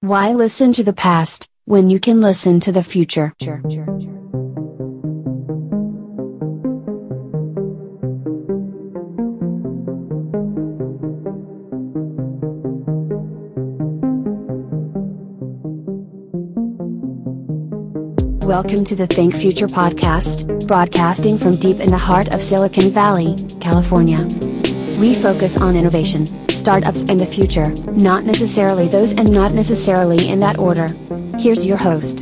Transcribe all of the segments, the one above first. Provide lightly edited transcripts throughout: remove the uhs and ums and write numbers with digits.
Why listen to the past, when you can listen to the future? Welcome to the Think Future podcast, broadcasting from deep in the heart of Silicon Valley, California. We focus on innovation, startups and the future, not necessarily those and not necessarily in that order. Here's your host.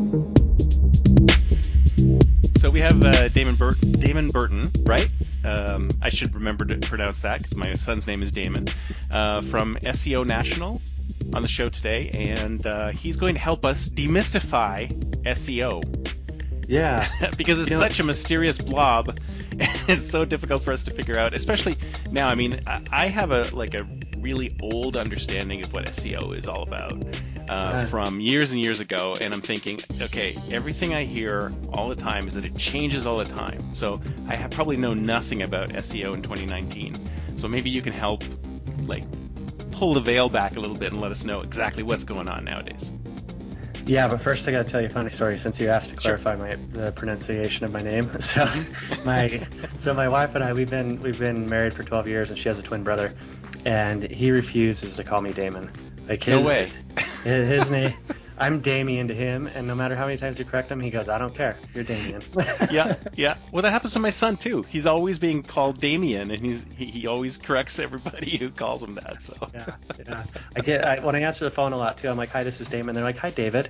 So we have Damon Burton, right? I should remember to pronounce that because my son's name is Damon, from SEO National on the show today, and he's going to help us demystify SEO. Yeah. Because it's such a mysterious blob. It's so difficult for us to figure out, especially now. I mean, I have a really old understanding of what SEO is all about from years and years ago, and I'm thinking, okay, everything I hear all the time is that it changes all the time. So I have probably know nothing about SEO in 2019. So maybe you can help, pull the veil back a little bit and let us know exactly what's going on nowadays. Yeah, but first I got to tell you a funny story since you asked to clarify the pronunciation of my name. So my wife and I we've been married for 12 years, and she has a twin brother, and he refuses to call me Damon. No way. His name. I'm Damien to him, and no matter how many times you correct him, he goes, "I don't care. You're Damien." Yeah. Well, that happens to my son too. He's always being called Damien, and he always corrects everybody who calls him that. So yeah. When I answer the phone a lot too, I'm like, "Hi, this is Damon." They're like, "Hi, David."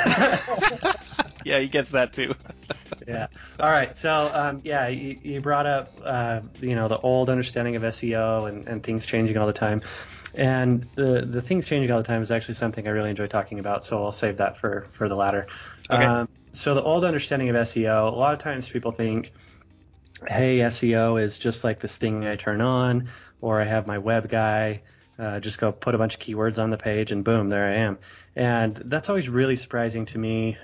Yeah, he gets that too. Yeah. All right. So, you brought up, the old understanding of SEO and things changing all the time. And the things changing all the time is actually something I really enjoy talking about. So I'll save that for the latter. Okay. So the old understanding of SEO, a lot of times people think, hey, SEO is just like this thing I turn on, or I have my web guy, just go put a bunch of keywords on the page and boom, there I am. And that's always really surprising to me.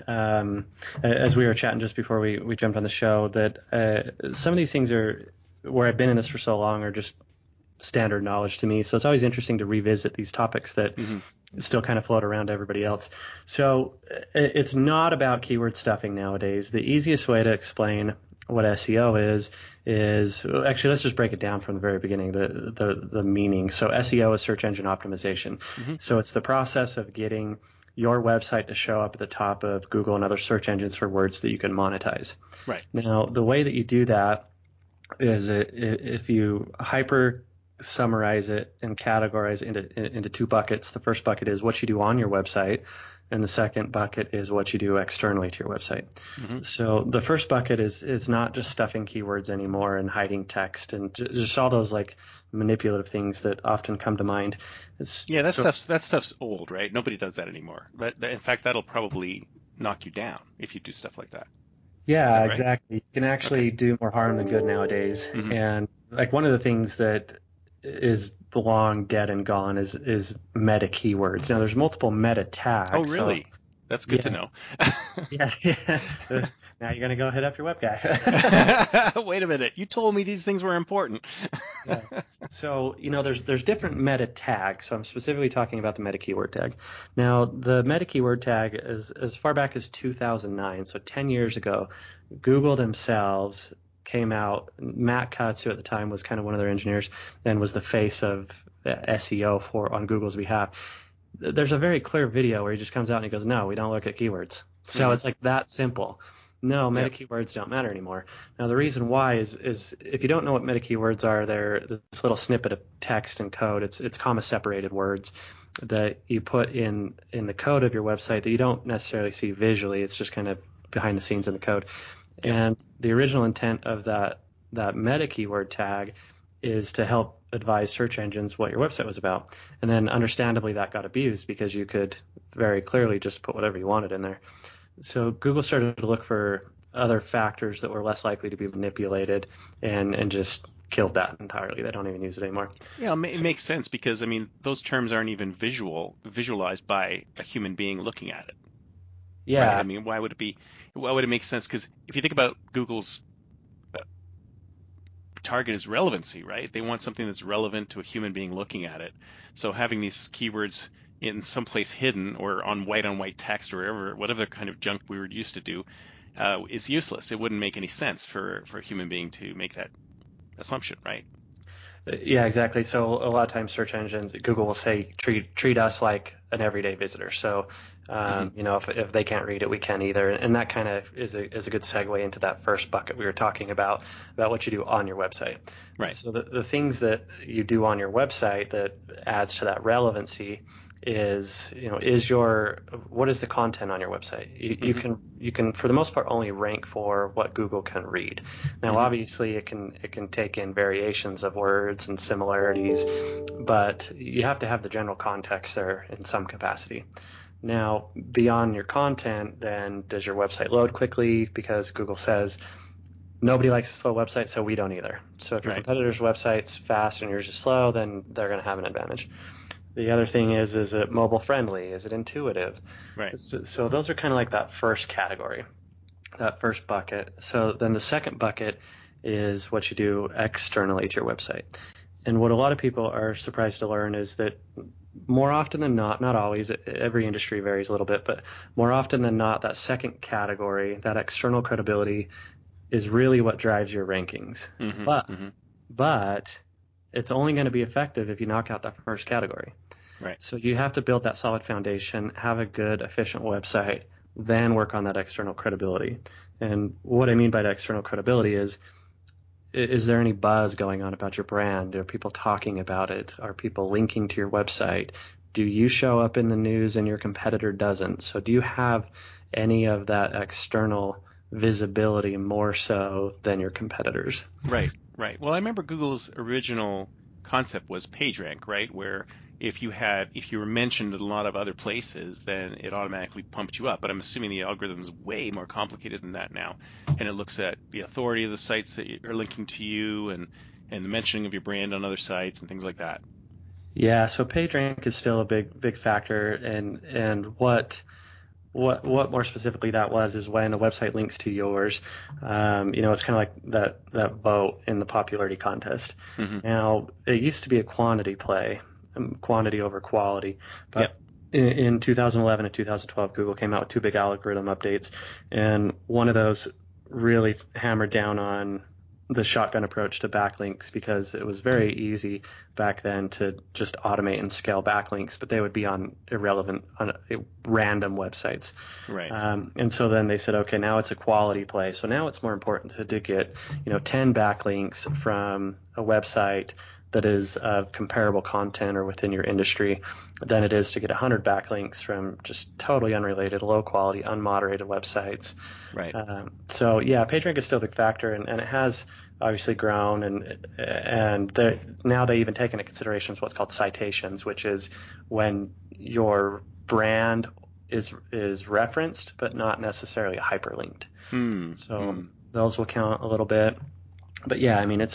As we were chatting just before we jumped on the show, that some of these things are, where I've been in this for so long, are just standard knowledge to me. So it's always interesting to revisit these topics that still kind of float around to everybody else. So it's not about keyword stuffing nowadays. The easiest way to explain what SEO is actually, let's just break it down from the very beginning, the meaning. So SEO is search engine optimization. So it's the process of getting your website to show up at the top of Google and other search engines for words that you can monetize. Right. Now, the way that you do that is if you hyper summarize it and categorize it into two buckets. The first bucket is what you do on your website, and the second bucket is what you do externally to your website. So the first bucket is not just stuffing keywords anymore and hiding text and just all those manipulative things that often come to mind. That stuff's old, right? Nobody does that anymore. But in fact, that'll probably knock you down if you do stuff like that. Is Yeah, that right? exactly. You can Okay. actually do more harm than good nowadays. Mm-hmm. And one of the things that is long dead and gone is meta keywords. Now there's multiple meta Oh, tags. So really? That's good to yeah, know. yeah. Now you're gonna go hit up your web guy. Wait a minute. You told me these things were important. Yeah. So, there's different meta tags. So I'm specifically talking about the meta keyword tag. Now, the meta keyword tag is as far back as 2009, so 10 years ago, Google themselves came out. Matt Cutts, who at the time was kind of one of their engineers and was the face of SEO on Google's behalf. There's a very clear video where he just comes out and he goes, "No, we don't look at keywords." So it's like that simple. No, meta Yep. keywords don't matter anymore. Now, the reason why is if you don't know what meta keywords are, they're this little snippet of text and code. It's comma separated words that you put in the code of your website that you don't necessarily see visually. It's just kind of behind the scenes in the code. Yep. And the original intent of that meta keyword tag is to help advise search engines what your website was about. And then understandably that got abused because you could very clearly just put whatever you wanted in there. So Google started to look for other factors that were less likely to be manipulated and just killed that entirely. They don't even use it anymore. Yeah, it makes sense because I mean those terms aren't even visualized by a human being looking at it, right? I Yeah, mean, why would it make sense? Because if you think about Google's target is relevancy, right? They want something that's relevant to a human being looking at it. So having these keywords in some place hidden or on white text or whatever kind of junk we were used to do, is useless. It wouldn't make any sense for a human being to make that assumption, right? Yeah, exactly. So a lot of times search engines, Google will say treat us like an everyday visitor. So Mm-hmm. if they can't read it, we can't either. And that kind of is a good segue into that first bucket we were talking about what you do on your website. Right. So the things that you do on your website that adds to that relevancy is what is the content on your website? Mm-hmm. You can for the most part only rank for what Google can read. Now Mm-hmm. obviously it can take in variations of words and similarities, but you have to have the general context there in some capacity. Now, beyond your content, then does your website load quickly? Because Google says nobody likes a slow website, so we don't either. So if your Right. competitor's website's fast and yours is slow, then they're going to have an advantage. The other thing is it mobile friendly? Is it intuitive? Right. So those are kind of like that first category, that first bucket. So then the second bucket is what you do externally to your website. And what a lot of people are surprised to learn is that more often than not always, every industry varies a little bit, but more often than not, that second category, that external credibility, is really what drives your rankings. Mm-hmm. But Mm-hmm. but it's only going to be effective if you knock out that first category. Right. So you have to build that solid foundation, have a good, efficient website, then work on that external credibility. And what I mean by that external credibility is there any buzz going on about your brand? Are people talking about it? Are people linking to your website? Do you show up in the news and your competitor doesn't? So do you have any of that external visibility more so than your competitors? Right. Right. Well, I remember Google's original concept was PageRank, right? Where if you were mentioned in a lot of other places, then it automatically pumped you up. But I'm assuming the algorithm is way more complicated than that now, and it looks at the authority of the sites that are linking to you and the mentioning of your brand on other sites and things like that. Yeah, so PageRank is still a big factor, and what more specifically that was is when a website links to yours. It's kind of like that vote in the popularity contest. Hmm. Now, it used to be a quantity play, quantity over quality, Yep. but in 2011 and 2012, Google came out with two big algorithm updates, and one of those really hammered down on the shotgun approach to backlinks because it was very easy back then to just automate and scale backlinks, but they would be on irrelevant, random websites. Right. And so then they said, okay, now it's a quality play. So now it's more important to get 10 backlinks from a website that is of comparable content or within your industry than it is to get 100 backlinks from just totally unrelated, low quality, unmoderated websites. Right. So yeah, PageRank is still a big factor, and it has obviously grown, and now they even take into consideration what's called citations, which is when your brand is referenced but not necessarily hyperlinked. Hmm. So Hmm. those will count a little bit. But yeah, I mean,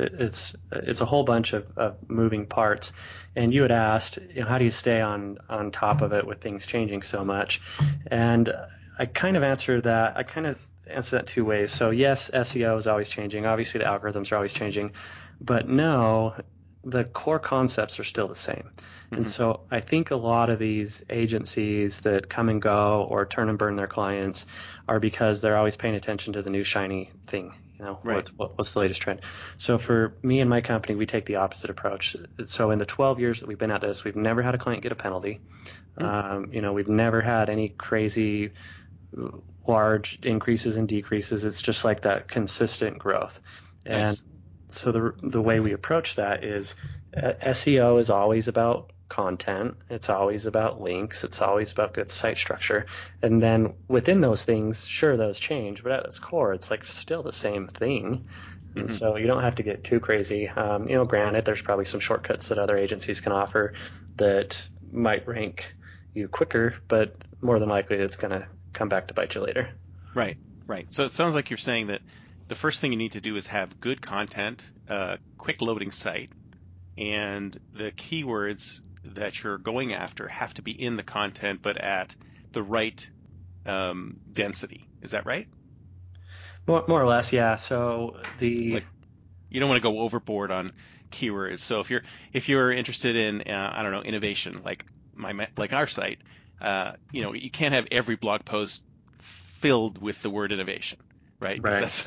it's a whole bunch of moving parts. And you had asked, how do you stay on top of it with things changing so much? And I kind of answer that. I kind of answer that two ways. So yes, SEO is always changing. Obviously, the algorithms are always changing. But no, the core concepts are still the same. And Hmm. so I think a lot of these agencies that come and go or turn and burn their clients are because they're always paying attention to the new shiny thing. Right. What's the latest trend? So for me and my company, we take the opposite approach. So in the 12 years that we've been at this, we've never had a client get a penalty. Hmm. We've never had any crazy large increases and decreases. It's just like that consistent growth. And Nice. so the way we approach that is SEO is always about content. It's always about links. It's always about good site structure. And then within those things, sure, those change, but at its core, it's like still the same thing. And Hmm. so you don't have to get too crazy. Granted, there's probably some shortcuts that other agencies can offer that might rank you quicker, but more than likely it's going to come back to bite you later. Right. Right. So it sounds like you're saying that the first thing you need to do is have good content, quick loading site, and the keywords that you're going after have to be in the content, but at the right density. Is that right? More or less, yeah. So the Like you don't want to go overboard on keywords. So if you're interested in I don't know innovation, like like our site, you can't have every blog post filled with the word innovation, right? Because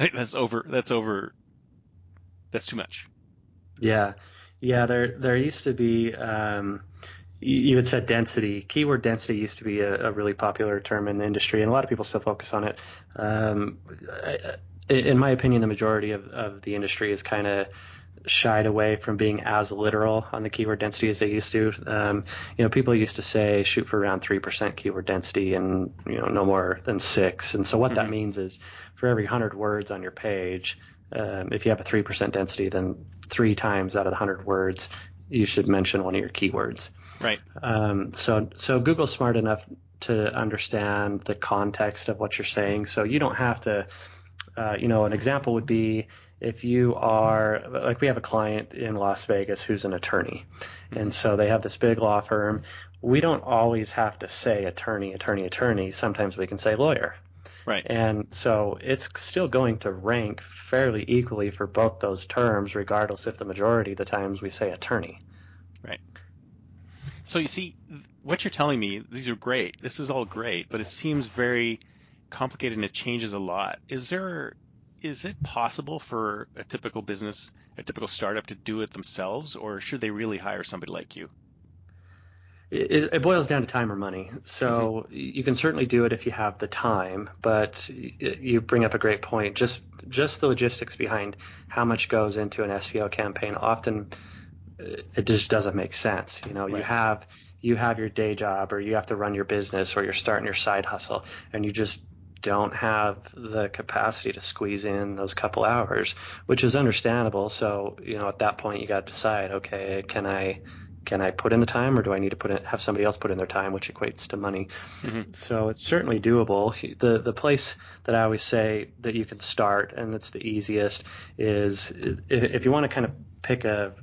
that's too much. Yeah. Yeah, there used to be, you had said density. Keyword density used to be a really popular term in the industry, and a lot of people still focus on it. In my opinion, the majority of the industry is kind of shied away from being as literal on the keyword density as they used to. People used to say shoot for around 3% keyword density and no more than 6. And so what that means is for every 100 words on your page, if you have a 3% density, then 3 times out of the 100 words you should mention one of your keywords. Right. So Google's smart enough to understand the context of what you're saying. So you don't have to. An example would be if you are, like, we have a client in Las Vegas who's an attorney, and so they have this big law firm. We don't always have to say attorney. Sometimes we can say lawyer. Right. And so it's still going to rank fairly equally for both those terms, regardless if the majority of the times we say attorney. Right. So you see, what you're telling me, these are great. This is all great, but it seems very complicated and it changes a lot. Is it possible for a typical business, a typical startup to do it themselves, or should they really hire somebody like you? It boils down to time or money. So you can certainly do it if you have the time, but you bring up a great point. Just the logistics behind how much goes into an SEO campaign, often it just doesn't make sense. Right. You have your day job, or you have to run your business, or you're starting your side hustle, and you just don't have the capacity to squeeze in those couple hours, which is understandable. So, at that point you got to decide, okay, can I put in the time, or do I need to have somebody else put in their time, which equates to money? So it's certainly doable. The place that I always say that you can start, and that's the easiest, is if you want to kind of pick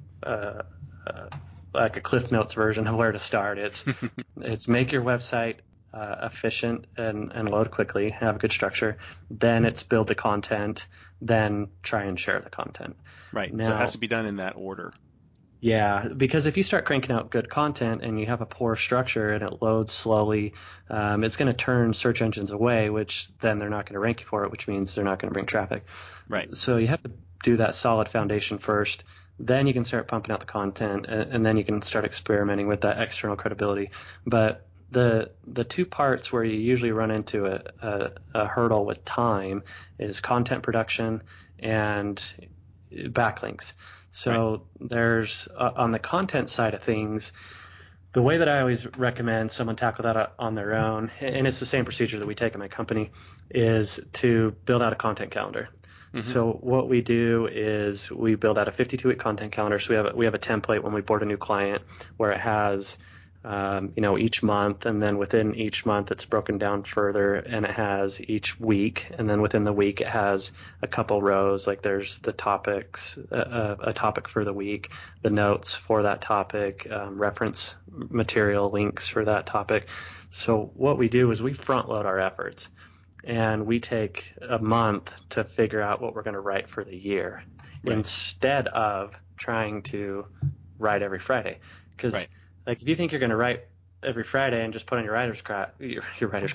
like a Cliff Notes version of where to start. It's make your website efficient and load quickly, have a good structure. Then it's build the content, then try and share the content. Right. Now, So it has to be done in that order. Yeah, because if you start cranking out good content and you have a poor structure and it loads slowly, it's going to turn search engines away, which then they're not going to rank you for it, which means they're not going to bring traffic. Right. So you have to do that solid foundation first. Then you can start pumping out the content, and then you can start experimenting with that external credibility. But the two parts where you usually run into a hurdle with time is content production and backlinks. So there's on the content side of things, the way that I always recommend someone tackle that on their own, and it's the same procedure that we take in my company, is to build out a content calendar. So what we do is we build out a 52-week content calendar. So we have a template when we board a new client where it has each month, and then within each month it's broken down further, and it has each week, and then within the week it has a couple rows, like there's the topics, a topic for the week, the notes for that topic, reference material, links for that topic. So what we do is we front load our efforts, and we take a month to figure out what we're going to write for the year, instead of trying to write every Friday. Because like, if you think you're going to write every Friday and just put on your writer's cap, your writer's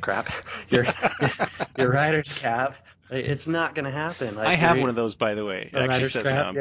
cap, it's not going to happen. Like, I have one of those, by the way. It actually says crap,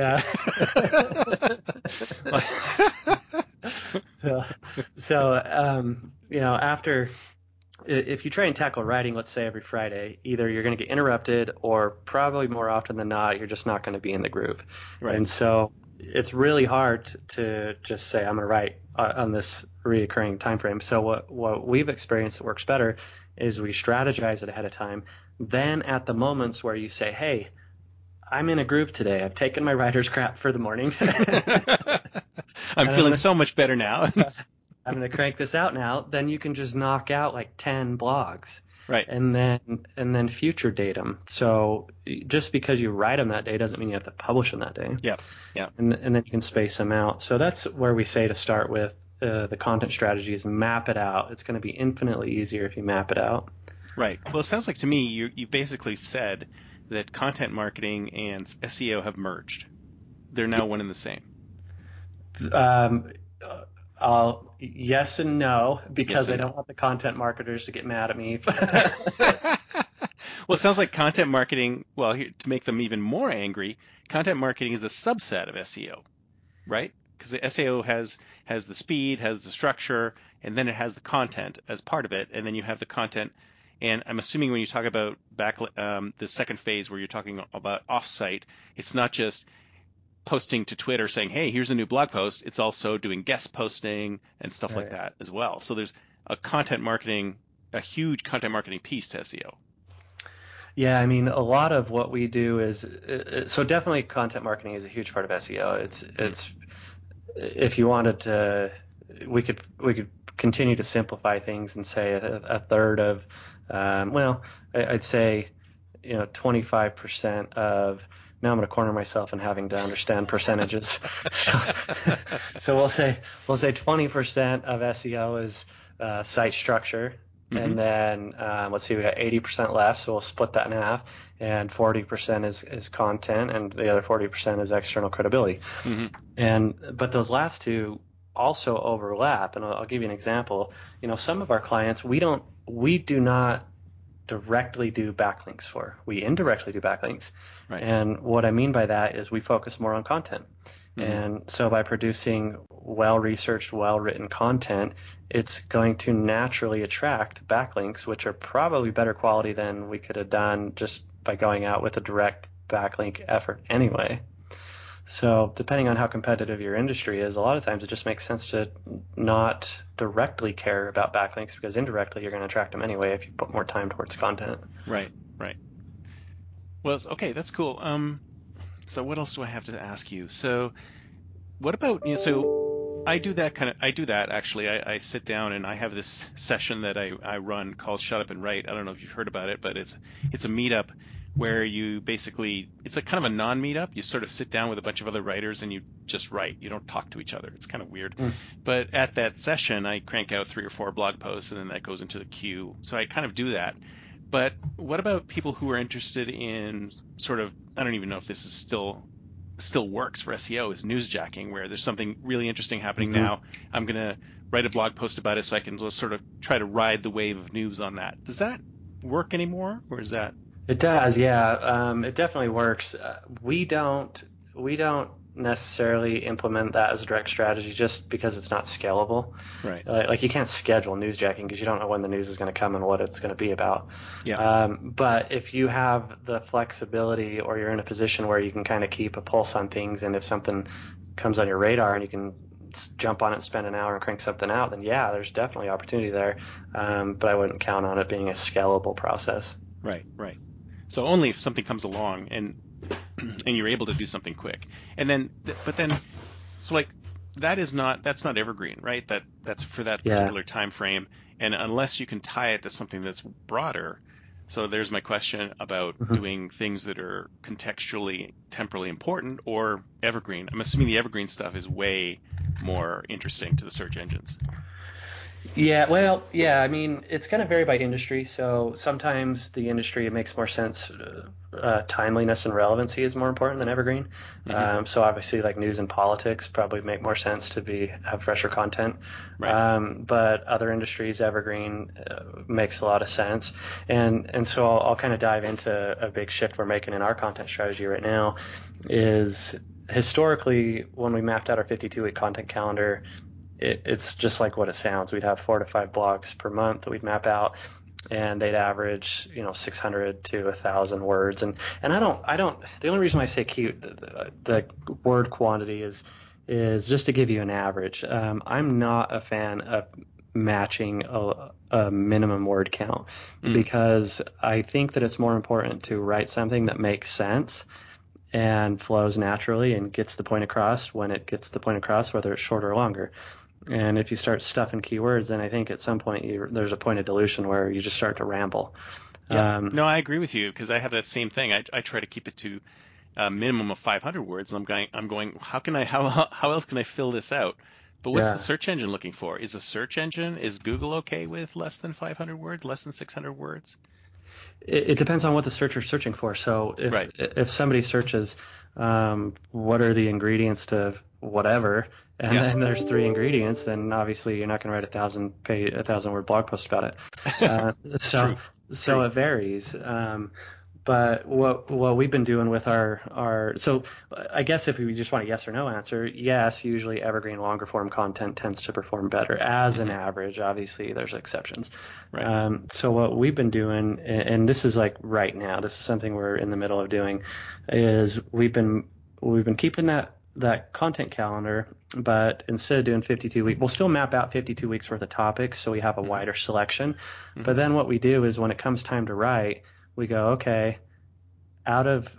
no, So, after, if you try and tackle writing, let's say every Friday, either you're going to get interrupted, or probably more often than not, you're just not going to be in the groove. Right. And so it's really hard to just say, I'm going to write on this reoccurring time frame. So what we've experienced that works better is we strategize it ahead of time. Then at the moments where you say, hey, I'm in a groove today, I've taken my writer's crap for the morning. I'm feeling so much better now. I'm going to crank this out now. Then you can just knock out like 10 blogs. Right. And then future date them. So just because you write them that day doesn't mean you have to publish them that day. Yeah. And then you can space them out. So that's where we say to start with the content strategy is map it out. It's going to be infinitely easier if you map it out. Right. Well, it sounds like to me you basically said that content marketing and SEO have merged. They're now one and the same. Yes and no, because Yes and I don't no. want the content marketers to get mad at me. Well, it sounds like content marketing, well, to make them even more angry, content marketing is a subset of SEO, right? Because the SEO has the speed, has the structure, and then it has the content as part of it, and then you have the content. And I'm assuming when you talk about the second phase where you're talking about offsite, it's not just posting to Twitter saying, "Hey, here's a new blog post." It's also doing guest posting and stuff like Right. that as well. So there's a huge content marketing piece to SEO. Yeah, I mean, a lot of what we do is so definitely content marketing is a huge part of SEO. Mm. It's if you wanted to, we could continue to simplify things and say a third of, I'd say, 25% of. Now I'm going to corner myself in having to understand percentages. So, so we'll say 20% of SEO is site structure, Hmm. and then let's see, we got 80% left, so we'll split that in half, and 40% is content, and the other 40% is external credibility. Hmm. But those last two also overlap, and I'll give you an example. Some of our clients we do not directly do backlinks for. We indirectly do backlinks. Right. And what I mean by that is we focus more on content. Hmm. And so by producing well-researched, well-written content, it's going to naturally attract backlinks, which are probably better quality than we could have done just by going out with a direct backlink effort anyway. So depending on how competitive your industry is, a lot of times it just makes sense to not directly care about backlinks, because indirectly you're going to attract them anyway if you put more time towards content. Right. Right. Well, okay, that's cool. So what else do I have to ask you? So what about, so I do that actually. I sit down and I have this session that I run called Shut Up and Write. I don't know if you've heard about it, but it's a meetup where it's a kind of a non-meetup. You sort of sit down with a bunch of other writers and you just write. You don't talk to each other. It's kind of weird. Mm. But at that session, I crank out 3 or 4 blog posts and then that goes into the queue. So I kind of do that. But what about people who are interested in sort of, I don't even know if this is still works for SEO, is newsjacking, where there's something really interesting happening Mm-hmm. now. I'm going to write a blog post about it so I can just sort of try to ride the wave of news on that. Does that work anymore, or is that It does, yeah. It definitely works. We don't necessarily implement that as a direct strategy just because it's not scalable. right? Like you can't schedule newsjacking because you don't know when the news is going to come and what it's going to be about. Yeah. But if you have the flexibility, or you're in a position where you can kind of keep a pulse on things, and if something comes on your radar and you can jump on it and spend an hour and crank something out, then yeah, there's definitely opportunity there. But I wouldn't count on it being a scalable process. Right. Right. So only if something comes along and you're able to do something quick. And then but then so like that's not evergreen, right? That's for that Yeah. particular time frame. And unless you can tie it to something that's broader. So there's my question about Mhm. doing things that are contextually, temporally important or evergreen. I'm assuming the evergreen stuff is way more interesting to the search engines. Yeah, well, yeah, I mean, it's going to vary by industry. So sometimes the industry, it makes more sense. Timeliness and relevancy is more important than evergreen. Hmm. So obviously, like news and politics probably make more sense to have fresher content. Right. But other industries, evergreen makes a lot of sense. And so I'll kind of dive into a big shift we're making in our content strategy right now. Is historically, when we mapped out our 52-week content calendar, it's just like what it sounds. We'd have 4 to 5 blogs per month that we'd map out, and they'd average 600 to 1,000 words. And I don't. The only reason why I say cute, the word quantity is just to give you an average. I'm not a fan of matching a minimum word count, Mm. because I think that it's more important to write something that makes sense and flows naturally and gets the point across when it gets the point across, whether it's shorter or longer. And if you start stuffing keywords, then I think at some point there's a point of dilution where you just start to ramble. Yeah. Um, No, I agree with you because I have that same thing. I try to keep it to a minimum of 500 words, and I'm going, how else can I fill this out? But what's the yeah, search engine looking for? Is Google okay with less than 500 words, less than 600 words? it depends on what the searcher's searching for. So if Right. if somebody searches what are the ingredients to whatever, and Yeah. then there's 3 ingredients, then obviously you're not going to write a 1,000-word blog post about it. So True. so it varies. But what we've been doing with our so I guess if we just want a yes or no answer, yes, usually evergreen longer form content tends to perform better as an average. Obviously, there's exceptions. Right. So what we've been doing, and this is like right now, this is something we're in the middle of doing, is we've been keeping that content calendar, but instead of doing 52 weeks, we'll still map out 52 weeks worth of topics so we have a wider selection. But then what we do is when it comes time to write, we go, okay, out of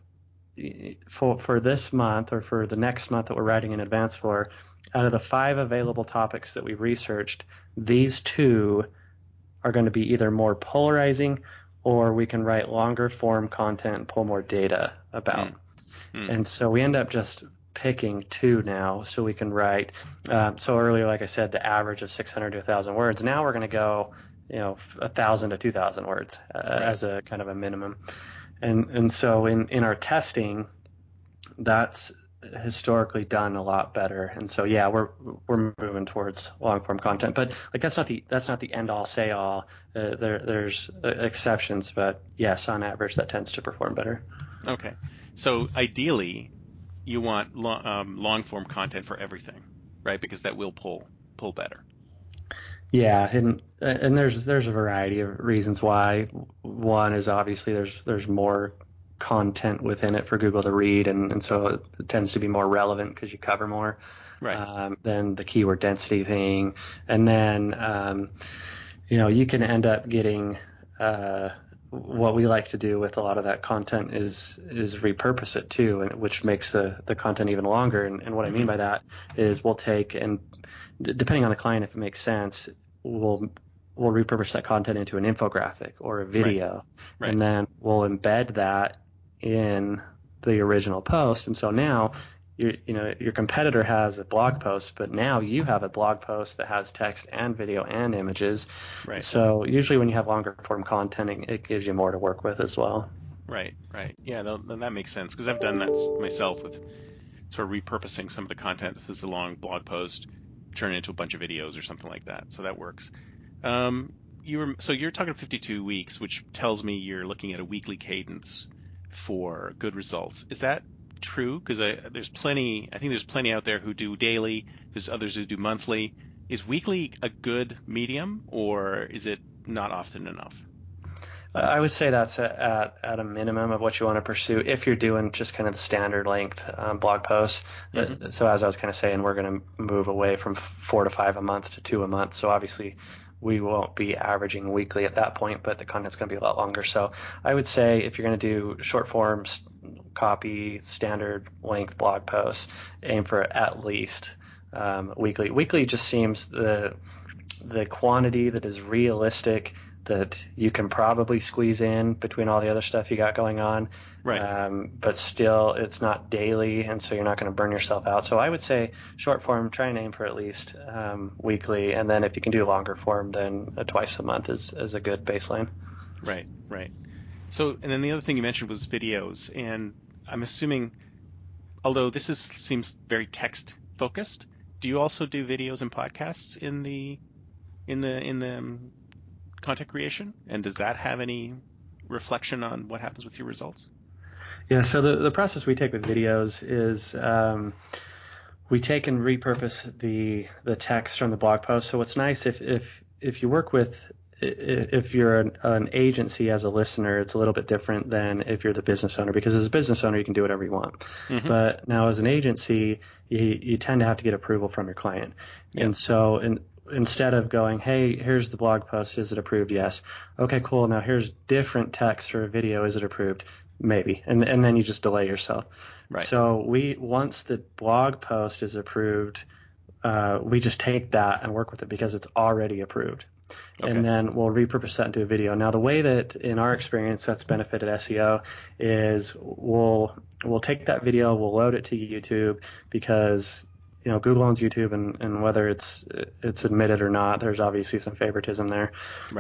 for this month or for the next month that we're writing in advance for, out of the 5 available topics that we researched, these 2 are going to be either more polarizing or we can write longer form content and pull more data about. And so we end up just picking 2 now so we can write. So earlier, like I said, the average of 600 to 1,000 words. Now we're going to go 1,000 to 2,000 words as a kind of a minimum. And so in our testing, that's historically done a lot better. And so yeah, we're moving towards long form content, but like that's not the end all say all. There's exceptions, but yes, on average that tends to perform better. Okay. So ideally, you want long form content for everything, right? Because that will pull better. Yeah, and there's a variety of reasons why. One is obviously there's more content within it for Google to read, and so it tends to be more relevant because you cover more Right. than the keyword density thing. And then you can end up getting what we like to do with a lot of that content is repurpose it too, and which makes the content even longer. And what I mean by that is we'll take, and depending on the client, if it makes sense, we'll repurpose that content into an infographic or a video, Right. and then we'll embed that in the original post. And so now your competitor has a blog post, but now you have a blog post that has text and video and images. Right. So usually when you have longer form content, it gives you more to work with as well. Right. Yeah, then that makes sense because I've done that myself with sort of repurposing some of the content. If it's a long blog post, turn it into a bunch of videos or something like that. So that works. You're talking 52 weeks, which tells me you're looking at a weekly cadence for good results. Is that true? Because there's plenty. I think there's plenty out there who do daily. There's others who do monthly. Is weekly a good medium, or is it not often enough? I would say that's at a minimum of what you want to pursue if you're doing just kind of the standard length blog posts. So as I was kind of saying, we're going to move away from 4 to 5 a month to 2 a month. So obviously we won't be averaging weekly at that point, but the content's going to be a lot longer. So I would say if you're going to do short forms, copy, standard length blog posts, aim for at least weekly. Weekly just seems the quantity that is realistic that you can probably squeeze in between all the other stuff you got going on. Right. But still, it's not daily, and so you're not going to burn yourself out. So I would say short form, try and aim for at least weekly, and then if you can do longer form, then twice a month is a good baseline. Right. So, and then the other thing you mentioned was videos, and I'm assuming, although seems very text focused, do you also do videos and podcasts in the content creation? And does that have any reflection on what happens with your results? Yeah, so the process we take with videos is we take and repurpose the text from the blog post. So what's nice if you work with if you're an agency as a listener, it's a little bit different than if you're the business owner, because as a business owner you can do whatever you want. But now as an agency, you tend to have to get approval from your client. Yeah. And so instead of going, hey, here's the blog post, is it approved? Yes. Okay, cool. Now here's different text for a video, is it approved? Maybe. And then you just delay yourself. Right. So once the blog post is approved, we just take that and work with it because it's already approved. Okay. And then we'll repurpose that into a video. Now, the way that in our experience that's benefited SEO is we'll take that video, we'll load it to YouTube, because Google owns YouTube, and whether it's admitted or not, there's obviously some favoritism there. Right.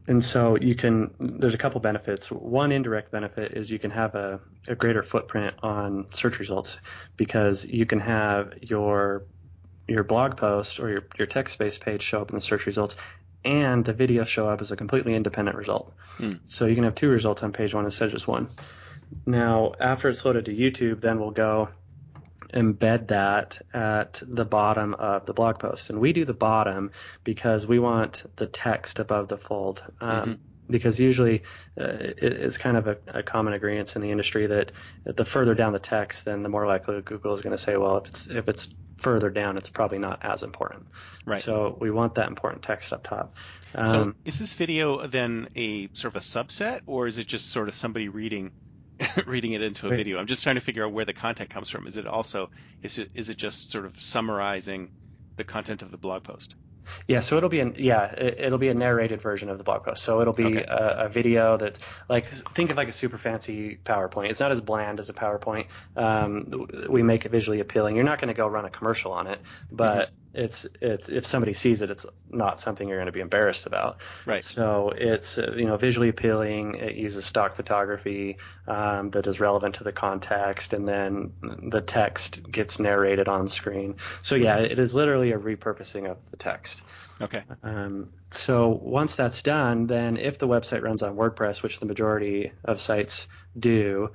And so there's a couple benefits. One indirect benefit is you can have a greater footprint on search results, because you can have your blog post or your text-based page show up in the search results, and the video show up as a completely independent result. So you can have two results on page one instead of just one. Now, after it's loaded to YouTube, then we'll go embed that at the bottom of the blog post. And we do the bottom because we want the text above the fold. Because usually it's kind of a common agreement in the industry that the further down the text, then the more likely Google is going to say, well, if it's further down, it's probably not as important. Right. So we want that important text up top. So is this video then a sort of a subset, or is it just sort of somebody reading it into a video? I'm just trying to figure out where the content comes from. Is it just sort of summarizing the content of the blog post? Yeah, so it'll be a narrated version of the blog post. So it'll be a video that's like, think of like a super fancy PowerPoint. It's not as bland as a PowerPoint. We make it visually appealing. You're not going to go run a commercial on it, but it's if somebody sees it, it's not something you're going to be embarrassed about. Right. So it's visually appealing. It uses stock photography that is relevant to the context, and then the text gets narrated on screen. So yeah, it is literally a repurposing of the text. Okay. So once that's done, then if the website runs on WordPress, which the majority of sites do,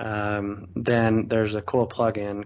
then there's a cool plugin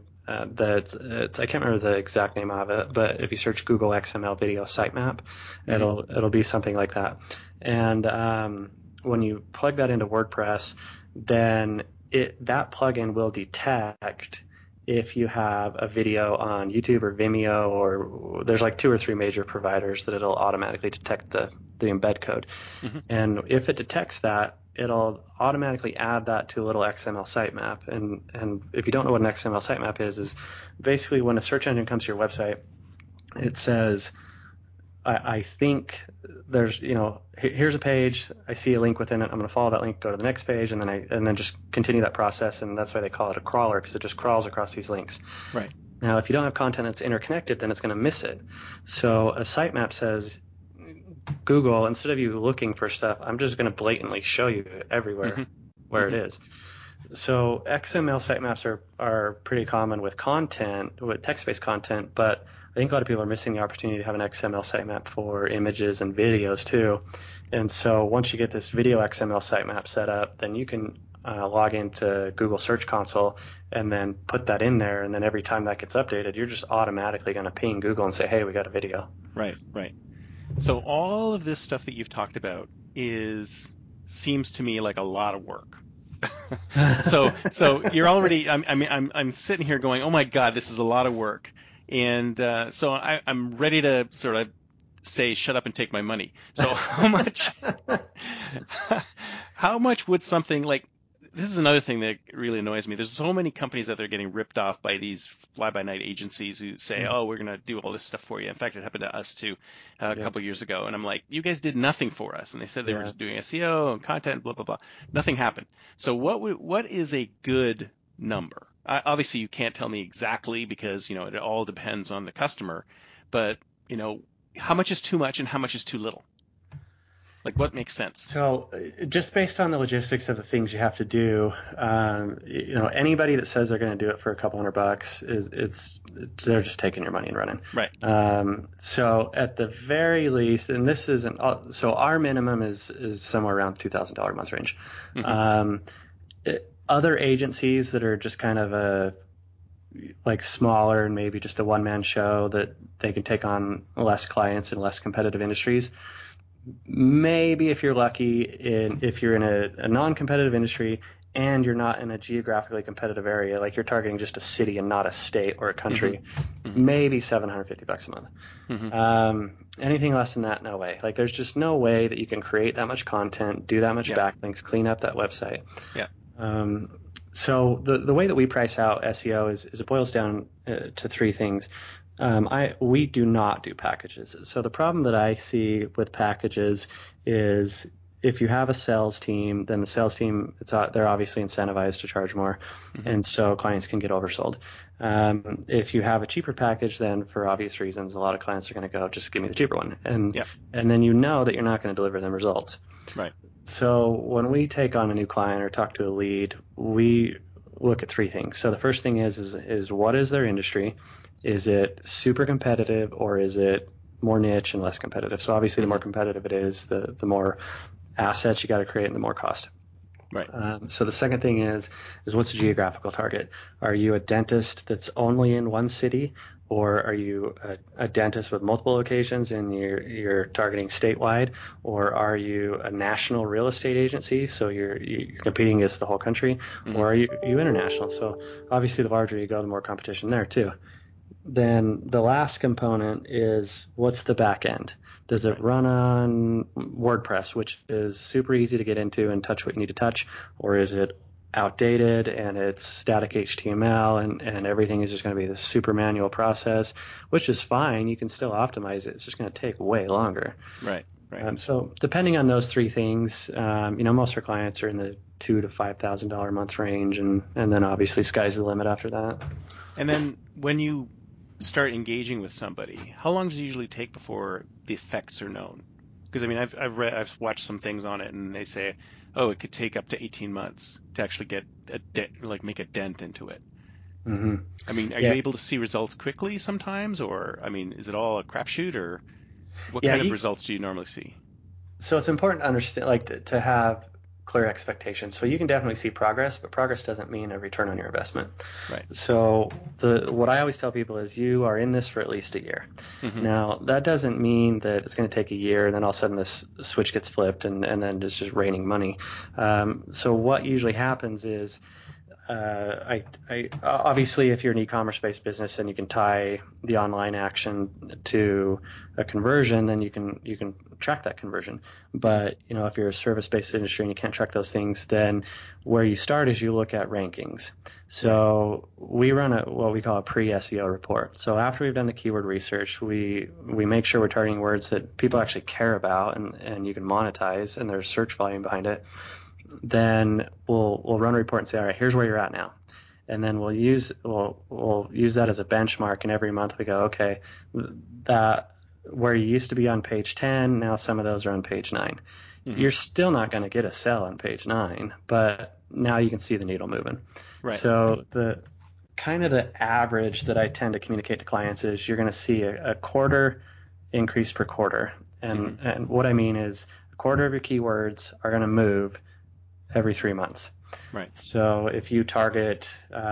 I can't remember the exact name of it, but if you search Google XML Video Sitemap, it'll be something like that. And when you plug that into WordPress, then that plugin will detect if you have a video on YouTube or Vimeo, or there's like 2 or 3 major providers that it'll automatically detect the embed code. And if it detects that, it'll automatically add that to a little XML sitemap. And if you don't know what an XML sitemap is basically when a search engine comes to your website, it says, I think there's, here's a page, I see a link within it, I'm going to follow that link, go to the next page, and then just continue that process. And that's why they call it a crawler, because it just crawls across these links. Right. Now, if you don't have content that's interconnected, then it's going to miss it. So a sitemap says, Google, instead of you looking for stuff, I'm just going to blatantly show you everywhere where it is. So XML sitemaps are pretty common with text-based content, but I think a lot of people are missing the opportunity to have an XML sitemap for images and videos too. And so once you get this video XML sitemap set up, then you can log into Google Search Console and then put that in there. And then every time that gets updated, you're just automatically going to ping Google and say, hey, we got a video. Right. So all of this stuff that you've talked about seems to me like a lot of work. So you're already. I'm sitting here going, oh my God, this is a lot of work, and so I'm ready to sort of say, shut up and take my money. So how much would something like this is another thing that really annoys me. There's so many companies that are getting ripped off by these fly-by-night agencies who say, oh, we're going to do all this stuff for you. In fact, it happened to us too a couple years ago. And I'm like, you guys did nothing for us. And they said they were doing SEO and content, blah, blah, blah. Nothing happened. So what is a good number? Obviously, you can't tell me exactly because, it all depends on the customer. But, how much is too much and how much is too little? Like, what makes sense? So just based on the logistics of the things you have to do, anybody that says they're going to do it for a couple $100 they're just taking your money and running. Right. So at the very least, and this isn't, so our minimum is somewhere around $2,000 a month range. Other agencies that are just kind of like smaller and maybe just a one-man show that they can take on less clients in less competitive industries, maybe if you're lucky, if you're in a non-competitive industry and you're not in a geographically competitive area, like you're targeting just a city and not a state or a country, maybe $750 a month. Anything less than that, no way. Like there's just no way that you can create that much content, do that much backlinks, clean up that website. Yeah. So the way that we price out SEO is it boils down to 3 things. We do not do packages. So the problem that I see with packages is if you have a sales team, then the sales team, they're obviously incentivized to charge more, and so clients can get oversold. If you have a cheaper package, then for obvious reasons, a lot of clients are going to go, just give me the cheaper one, and then that you're not going to deliver them results. Right. So when we take on a new client or talk to a lead, we look at three things. So the first thing is what is their industry? Is it super competitive, or is it more niche and less competitive? So obviously the more competitive it is, the more assets you got to create and the more cost. Right. So the second thing is what's the geographical target? Are you a dentist that's only in one city, or are you a dentist with multiple locations and you're targeting statewide, or are you a national real estate agency, so you're competing against the whole country, or are you international? So obviously the larger you go, the more competition there too. Then the last component is what's the back end? Does it run on WordPress, which is super easy to get into and touch what you need to touch, or is it outdated and it's static HTML and everything is just going to be this super manual process, which is fine. You can still optimize it. It's just going to take way longer. Right. Right. So depending on those three things, most of our clients are in the $2,000 to $5,000 a month range, and then obviously sky's the limit after that. And then when you start engaging with somebody, how long does it usually take before the effects are known? Because I mean, I've watched some things on it, and they say, oh, it could take up to 18 months to actually get make a dent into it. Mm-hmm. I mean, are you able to see results quickly sometimes, or I mean, is it all a crapshoot, or what kind of results do you normally see? So it's important to understand, to have clear expectations. So you can definitely see progress, but progress doesn't mean a return on your investment. Right. So what I always tell people is you are in this for at least a year. Mm-hmm. Now, that doesn't mean that it's going to take a year and then all of a sudden this switch gets flipped and then it's just raining money. So what usually happens is I obviously, if you're an e-commerce based business and you can tie the online action to a conversion, then you can track that conversion. But if you're a service based industry and you can't track those things, then where you start is you look at rankings. So we run what we call a pre-SEO report. So after we've done the keyword research, we make sure we're targeting words that people actually care about and you can monetize and there's search volume behind it. Then we'll run a report and say, all right, here's where you're at now. And then we'll use that as a benchmark, and every month we go, okay, that where you used to be on page 10, now some of those are on page 9. Mm-hmm. You're still not going to get a sell on page 9, but now you can see the needle moving. Right. So the average that I tend to communicate to clients is you're going to see a quarter increase per quarter. And what I mean is a quarter of your keywords are going to move every 3 months. Right. So if you target,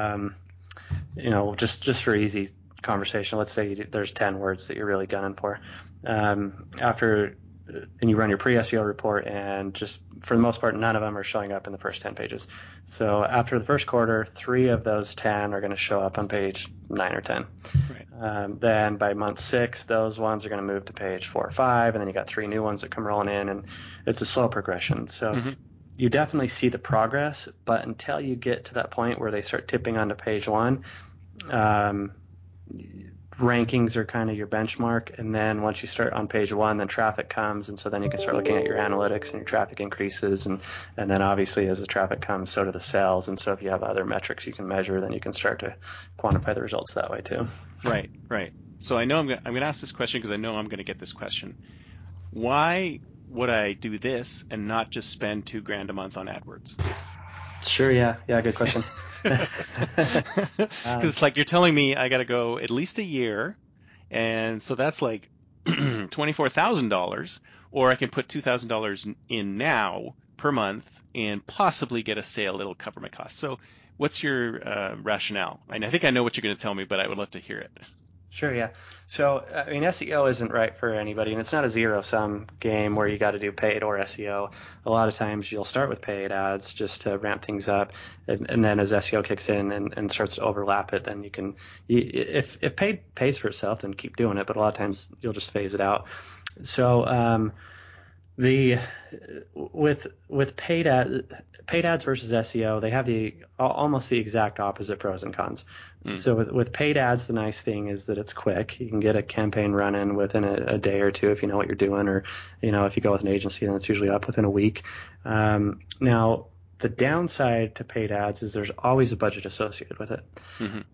just for easy conversation, let's say there's 10 words that you're really gunning for. And you run your pre-SEO report, and just for the most part, none of them are showing up in the first 10 pages. So after the first quarter, 3 of those 10 are going to show up on page 9 or 10. Right. Then by month 6, those ones are going to move to page 4 or 5, and then you got 3 new ones that come rolling in, and it's a slow progression. So you definitely see the progress, but until you get to that point where they start tipping onto page 1, rankings are kind of your benchmark. And then once you start on page 1, then traffic comes, and so then you can start looking at your analytics and your traffic increases, and then obviously as the traffic comes, so do the sales. And so if you have other metrics you can measure, then you can start to quantify the results that way too. Right. So I know I'm going to ask this question because I know I'm going to get this question. Why would I do this and not just spend $2,000 a month on AdWords? Sure. Yeah. Good question. Because it's like you're telling me I got to go at least a year, and so that's like $24,000, or I can put $2,000 in now per month and possibly get a sale that'll cover my costs. So what's your rationale? And I think I know what you're going to tell me, but I would love to hear it. Sure, yeah. So, I mean, SEO isn't right for anybody, and it's not a zero-sum game where you got to do paid or SEO. A lot of times you'll start with paid ads just to ramp things up, and then as SEO kicks in and starts to overlap it, then if paid pays for itself, then keep doing it, but a lot of times you'll just phase it out. So, with paid ads versus SEO, they have almost the exact opposite pros and cons. So with paid ads, the nice thing is that it's quick. You can get a campaign running within a day or two if you know what you're doing, or if you go with an agency, then it's usually up within a week. Now the downside to paid ads is there's always a budget associated with it.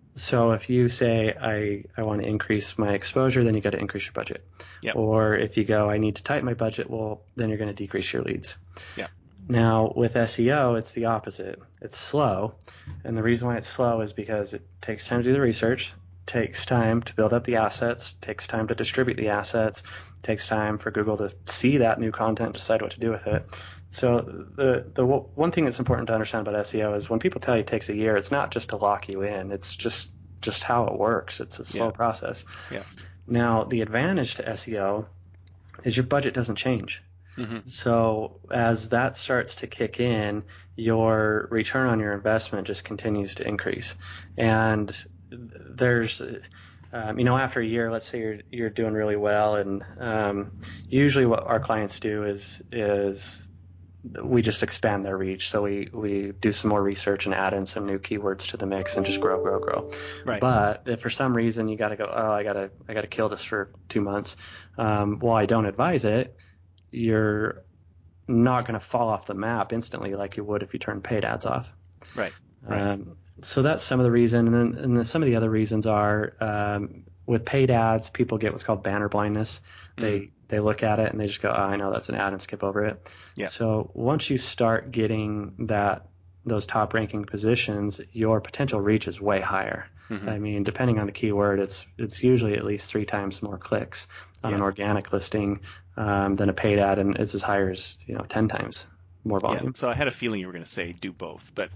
So if you say I want to increase my exposure, then you got to increase your budget. Yep. Or if you go, I need to tighten my budget, well, then you're going to decrease your leads. Yeah. Now with SEO, it's the opposite. It's slow, and the reason why it's slow is because it takes time to do the research, takes time to build up the assets, takes time to distribute the assets, takes time for Google to see that new content, decide what to do with it. So the one thing that's important to understand about SEO is when people tell you it takes a year, it's not just to lock you in. It's just how it works. It's a slow process. Yeah. Now the advantage to SEO is your budget doesn't change. Mm-hmm. So as that starts to kick in, your return on your investment just continues to increase. And there's, after a year, let's say you're doing really well, and usually what our clients do is we just expand their reach. So we do some more research and add in some new keywords to the mix and just grow. Right. But if for some reason you got to go, I gotta kill this for 2 months, while I don't advise it, you're not going to fall off the map instantly like you would if you turn paid ads off. Right. So that's some of the reason, and then some of the other reasons are with paid ads, people get what's called banner blindness. They look at it and they just go, oh, I know that's an ad, and skip over it. Yeah. So once you start getting those top ranking positions, your potential reach is way higher. Mm-hmm. I mean, depending on the keyword, it's usually at least 3 times more clicks on an organic listing than a paid ad, and it's as high as 10 times more volume. Yeah. So I had a feeling you were going to say do both, but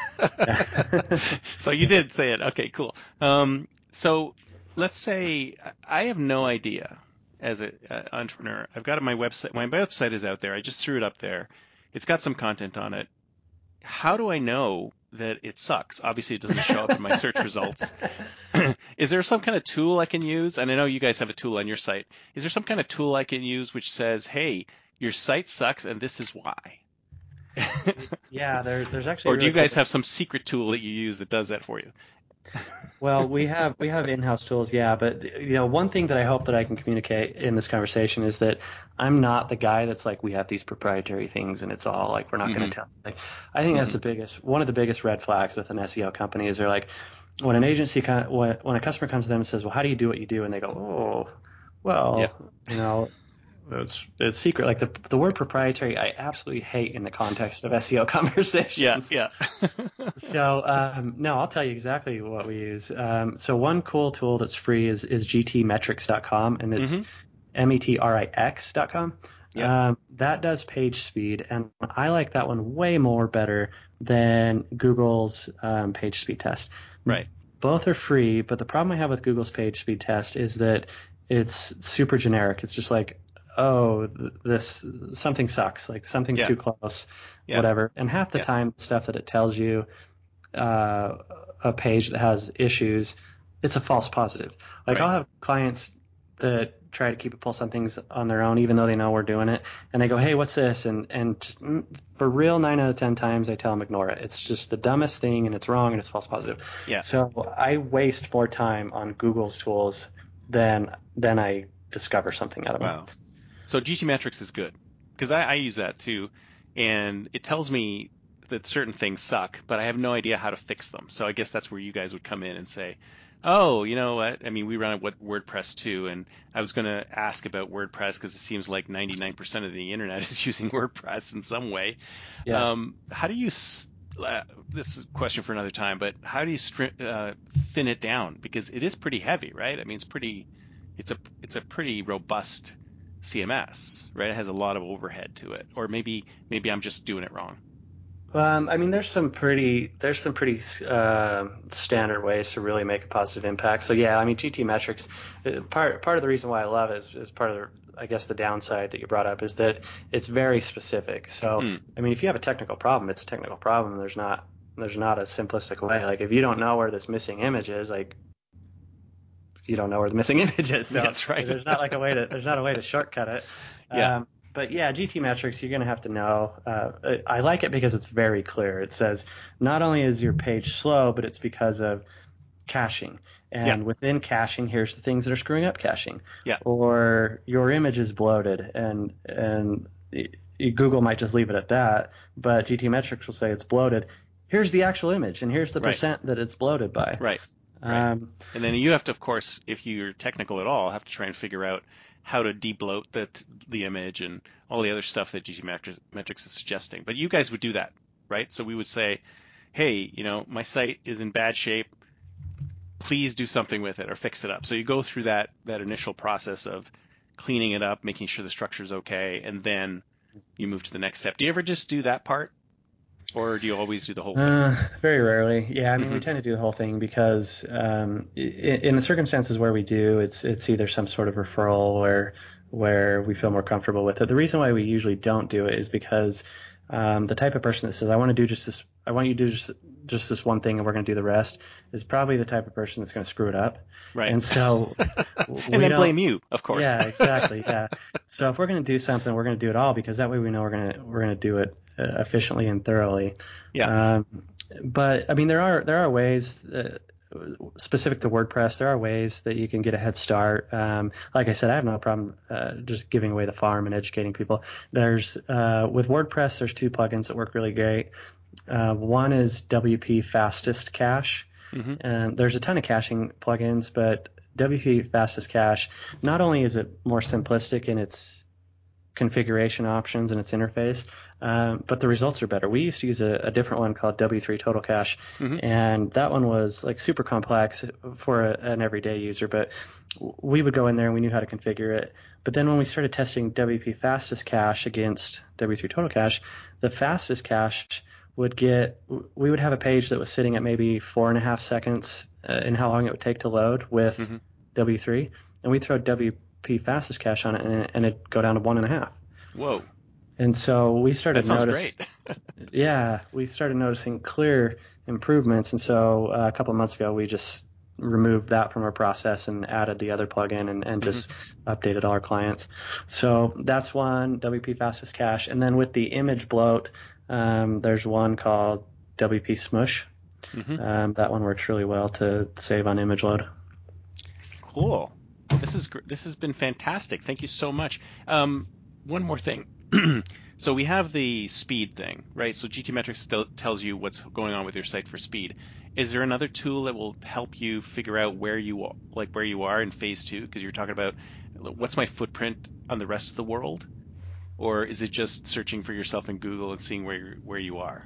so you did say it. Okay, cool. So let's say I have no idea as an entrepreneur. I've got my website. My website is out there. I just threw it up there. It's got some content on it. How do I know that it sucks? Obviously, it doesn't show up in my search results. Is there some kind of tool I can use? And I know you guys have a tool on your site. Is there some kind of tool I can use which says, hey, your site sucks and this is why? Yeah, there's actually. Or do you guys have some secret tool that you use that does that for you? Well, we have in-house tools, yeah. But one thing that I hope that I can communicate in this conversation is that I'm not the guy that's like, we have these proprietary things and it's all like we're not going to tell. Like, I think that's one of the biggest red flags with an SEO company is they're like, when an agency when a customer comes to them and says, well, how do you do what you do? And they go, oh, well, it's secret. Like the word proprietary, I absolutely hate in the context of SEO conversations. Yeah. So no, I'll tell you exactly what we use. So one cool tool that's free is gtmetrics.com, and it's metrix.com. Yep. That does page speed, and I like that one way more better than Google's page speed test. Right. Both are free, but the problem I have with Google's page speed test is that it's super generic. It's just like, oh, this something sucks, like something's too close, whatever. And half the time, the stuff that it tells you, a page that has issues, it's a false positive. Like I'll have clients that try to keep a pulse on things on their own, even though they know we're doing it, and they go, hey, what's this? And just for real, 9 out of 10 times, I tell them ignore it. It's just the dumbest thing, and it's wrong, and it's false positive. Yeah. So I waste more time on Google's tools than I discover something out of them. Wow. So GTmetrix is good because I use that too, and it tells me that certain things suck, but I have no idea how to fix them. So I guess that's where you guys would come in and say, oh, you know what? I mean, we run WordPress too, and I was going to ask about WordPress because it seems like 99% of the internet is using WordPress in some way. Yeah. How do you this is a question for another time, but how do you thin it down? Because it is pretty heavy, right? I mean, it's a pretty robust CMS, right? It has a lot of overhead to it, or maybe I'm just doing it wrong. I mean, there's some pretty standard ways to really make a positive impact. So yeah, I mean, GTmetrix, part of the reason why I love it is part of I guess the downside that you brought up is that it's very specific. So I mean, if you have a technical problem, it's a technical problem. There's not a simplistic way. Like if you don't know where this missing image is, like you don't know where the missing image is. So that's right. There's not a way to shortcut it. Yeah. But yeah, GTmetrix, you're going to have to know. I like it because it's very clear. It says not only is your page slow, but it's because of caching. And within caching, here's the things that are screwing up caching. Yeah. Or your image is bloated, and Google might just leave it at that, but GTmetrix will say it's bloated. Here's the actual image, and here's the percent that it's bloated by. Right. Right. And then you have to, of course, if you're technical at all, have to try and figure out how to debloat the image and all the other stuff that GTmetrix is suggesting. But you guys would do that, right? So we would say, hey, my site is in bad shape. Please do something with it or fix it up. So you go through that initial process of cleaning it up, making sure the structure is okay, and then you move to the next step. Do you ever just do that part? Or do you always do the whole thing? Very rarely. Yeah, I mean, we Mm-hmm. tend to do the whole thing because in the circumstances where we do, it's either some sort of referral where we feel more comfortable with it. The reason why we usually don't do it is because the type of person that says, I want you to do just this one thing and we're going to do the rest is probably the type of person that's going to screw it up. Right. And so And then blame you, of course. Yeah, exactly. Yeah. So if we're going to do something, we're going to do it all because that way we know we're going to do it efficiently and thoroughly. Yeah. But I mean, there are ways specific to WordPress. There are ways that you can get a head start. Like I said, I have no problem just giving away the farm and educating people. There's with WordPress, there's two plugins that work really great. One is WP Fastest Cache, Mm-hmm. and there's a ton of caching plugins, but WP Fastest Cache, not only is it more simplistic in its configuration options and its interface, but the results are better. We used to use a different one called W3 Total Cache, Mm-hmm. and that one was like super complex for an everyday user, but we would go in there and we knew how to configure it. But then when we started testing WP Fastest Cache against W3 Total Cache, the fastest cache we would have a page that was sitting at maybe 4.5 seconds in how long it would take to load with Mm-hmm. W3, and we'd throw WP Fastest Cache on it, and it'd go down to 1.5. Whoa. And so we That started sounds great. we started noticing clear improvements. And so a couple of months ago, we just removed that from our process and added the other plugin and just updated all our clients. So that's one, WP Fastest Cache. And then with the image bloat, there's one called WP Smush. Mm-hmm. That one works really well to save on image load. Cool. This has been fantastic. Thank you so much. One more thing. So we have the speed thing, right? So GTmetrix still tells you what's going on with your site for speed. Is there another tool that will help you figure out where you are in phase 2? Because you're talking about what's my footprint on the rest of the world, or is it just searching for yourself in Google and seeing where you are?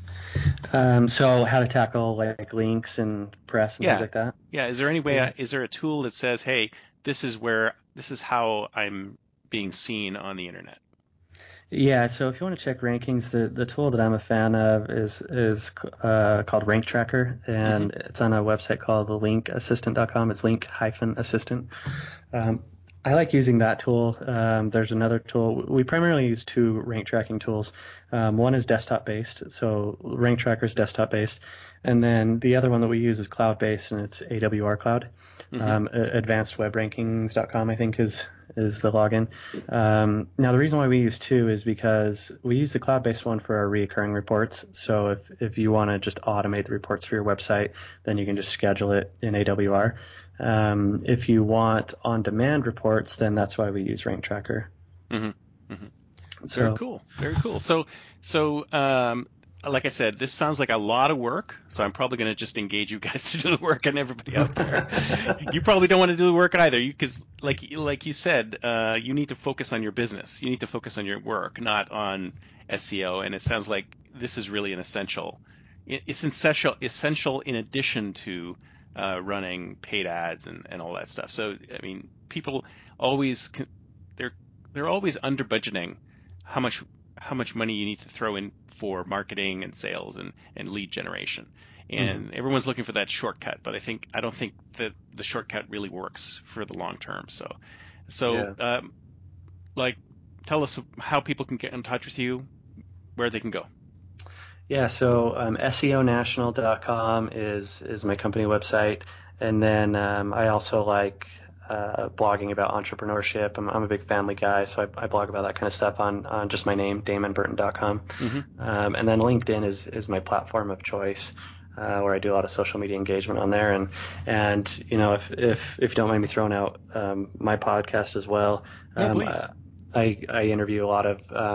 So how to tackle like links and press and things Yeah, like that. yeah. Is there any Yeah. way? Is there a tool that says, "Hey, this is how I'm being seen on the internet"? Yeah, so if you want to check rankings, the tool that I'm a fan of is called Rank Tracker, Mm-hmm. and it's on a website called linkassistant.com. It's link-assistant. Um, I like using that tool. There's another tool. We primarily use two rank tracking tools. One is desktop based, so Rank Tracker is desktop based, and then the other one that we use is cloud based, and it's AWR Cloud. Mm-hmm. AdvancedWebRankings.com, I think, is the login. Now, the reason why we use two is because we use the cloud-based one for our recurring reports. So if you want to just automate the reports for your website, then you can just schedule it in AWR. If you want on-demand reports, then that's why we use Rank Tracker. Mm-hmm. Mm-hmm. Very So cool. Very cool. So, like I said, this sounds like a lot of work. So I'm probably going to just engage you guys to do the work, and everybody out there. You probably don't want to do the work either, because like you said, you need to focus on your business. You need to focus on your work, not on SEO. And it sounds like this is really an essential. It's essential in addition to running paid ads and all that stuff. So I mean, people always they're they're always under budgeting how much money you need to throw in for marketing and sales and lead generation. And everyone's looking for that shortcut, but I don't think that the shortcut really works for the long term. So yeah. like, tell us how people can get in touch with you, where they can go. Yeah, so SEOnational.com is my company website, and then I also like blogging about entrepreneurship. I'm a big family guy, so I blog about that kind of stuff on just my name, DamonBurton.com. Mm-hmm. And then LinkedIn is my platform of choice, where I do a lot of social media engagement on there. And if you don't mind me throwing out my podcast as well, Yeah, please. I interview a lot of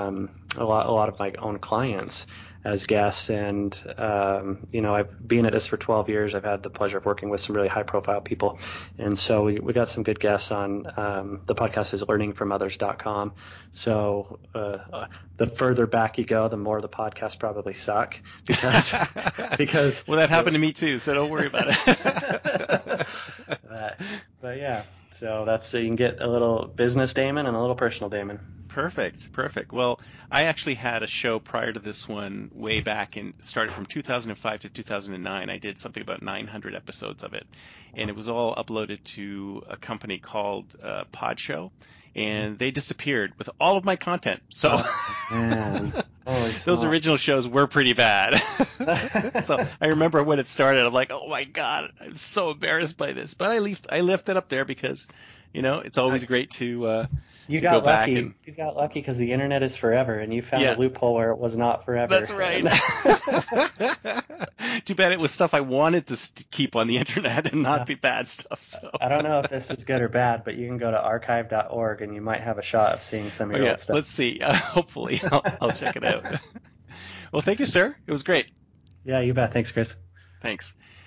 a lot of my own clients as guests. And, I've been at this for 12 years. I've had the pleasure of working with some really high profile people. And so we got some good guests on. The podcast is learningfromothers.com. So, the further back you go, the more the podcasts probably suck because well, that happened to me too. So don't worry about it. But yeah, so you can get a little business Damon and a little personal Damon. Perfect. Well, I actually had a show prior to this one way back and started from 2005 to 2009. I did something about 900 episodes of it, and it was all uploaded to a company called Podshow, and they disappeared with all of my content. So those original shows were pretty bad. So I remember when it started, I'm like, oh my God, I'm so embarrassed by this. But I left it up there because, it's always great to go back and you got lucky because the internet is forever, and you found a loophole where it was not forever. That's right. Too bad it was stuff I wanted to keep on the internet and not the bad stuff. So I don't know if this is good or bad, but you can go to archive.org and you might have a shot of seeing some of your old stuff. Let's see. Hopefully, I'll check it out. Well, thank you, sir. It was great. Yeah, you bet. Thanks, Chris. Thanks.